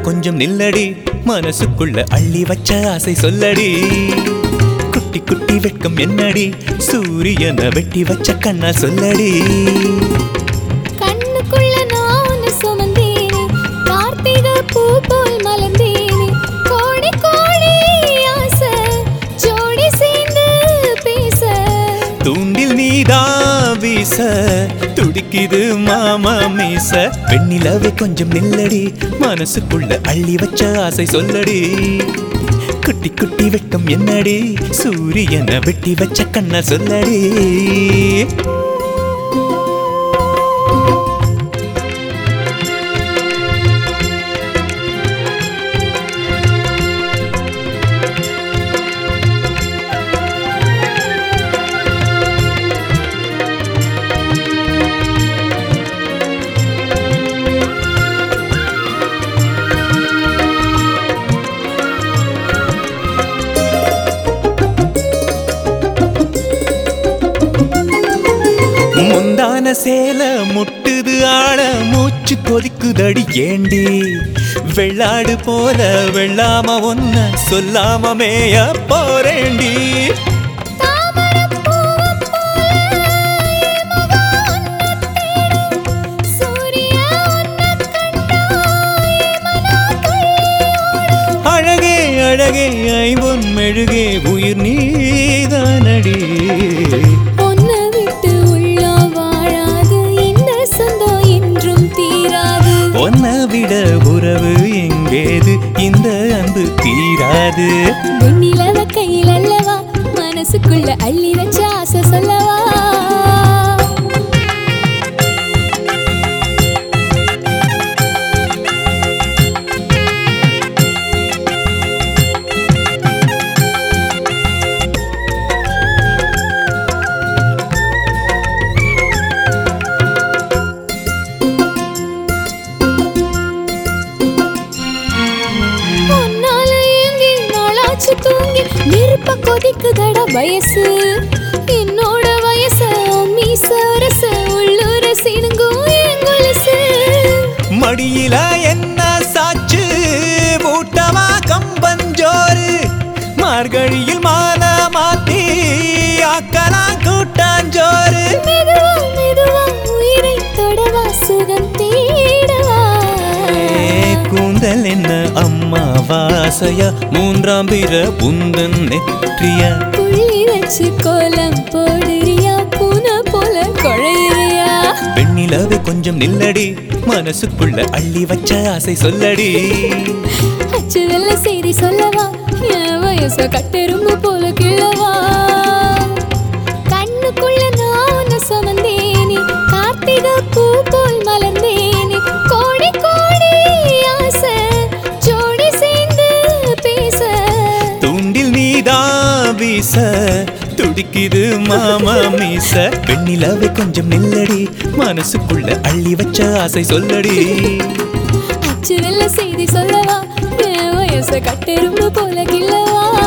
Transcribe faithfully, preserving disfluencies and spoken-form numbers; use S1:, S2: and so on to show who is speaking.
S1: கொஞ்சம் நில்லடி மனசுக்குள்ள அள்ளி வச்ச ஆசை சொல்லடி குட்டி குட்டி வெட்கம் என்னடி சூரியனை வெட்டி வச்ச கண்ணா சொல்லடி
S2: கண்ணுக்குள்ள நான் சுமந்தேனே கார்த்திகை பூ போல் மலர்ந்தேனே கோடி கோடி ஆசை ஜோடி சேர்ந்து பேச
S1: தூண்டில் நீதான் வீச துடிக்குது மாமா மீச வெண்ணிலவே கொஞ்சம் நில்லடி மனசுக்குள்ள அள்ளி வச்ச ஆசை சொல்லடி குட்டி குட்டி வெட்கம் என்னடி சூரியனை வெட்டி வச்ச கண்ணா சொல்லடி முந்தான சேல முட்டுது ஆள மூச்சு கொதிக்குதடி ஏண்டி வெள்ளாடு போல வெள்ளாம ஒன்ன சொல்லாம மேய போறேண்டி அழகே அழகே ஐம்பொன் மெழுகே உயிர் நீதானடி ஒன்ன விட உறவு எங்கேது இந்த அன்பு தீராது
S2: வெண்ணிலவ கையில் அல்லவா மனசுக்குள்ள அள்ளி வச்ச ஆசை சொல்லவா தூங்கி நெருப்ப கொதிக்குதடா வயசு என்னோட வயசு மீசரச உள்ளூர சினுங்கும் எங்கொலசு
S1: மடியில என்ன சாச்சு ஊட்டமா கம்பஞ்சோறு மார்கழியில் மான மாத்தி ஆக்கலாம் கூட்டாஞ்சோறு
S2: மெதுவா மெதுவா உயிரை தொடவா சுகம் தேடவா
S1: கூந்தல் என்ன அம்மா வாசையா மூன்றாம் பிற புந்தன் நெற்றியா
S2: புள்ளி வச்சு கோலம் போடுறியா பூனை போல குழையிறியா
S1: வெண்ணிலவே கொஞ்சம் நில்லடி மனசுக்குள்ள அள்ளி வச்ச ஆசை சொல்லடி
S2: அச்சு வெள்ள செய்தி சொல்லவா என் வயச கட்டெரும்பு போல கிழவா கண்ணுக்குள்ள நான் சுமந்தேனே கார்த்திகை பூ போல் மலர்ந்தேனே கோடி கோடி ஆசை ஜோடி சேர்ந்து பேச
S1: தூண்டில் நீதான் வீச துடிக்குது மாமா மீச வெண்ணிலவே கொஞ்சம் நில்லடி மனசுக்குள்ள அள்ளி வச்ச ஆசை சொல்லடி
S2: அச்சு வெள்ள செய்தி சொல்லவா என் வயச கட்டெரும்பு போல கிழவா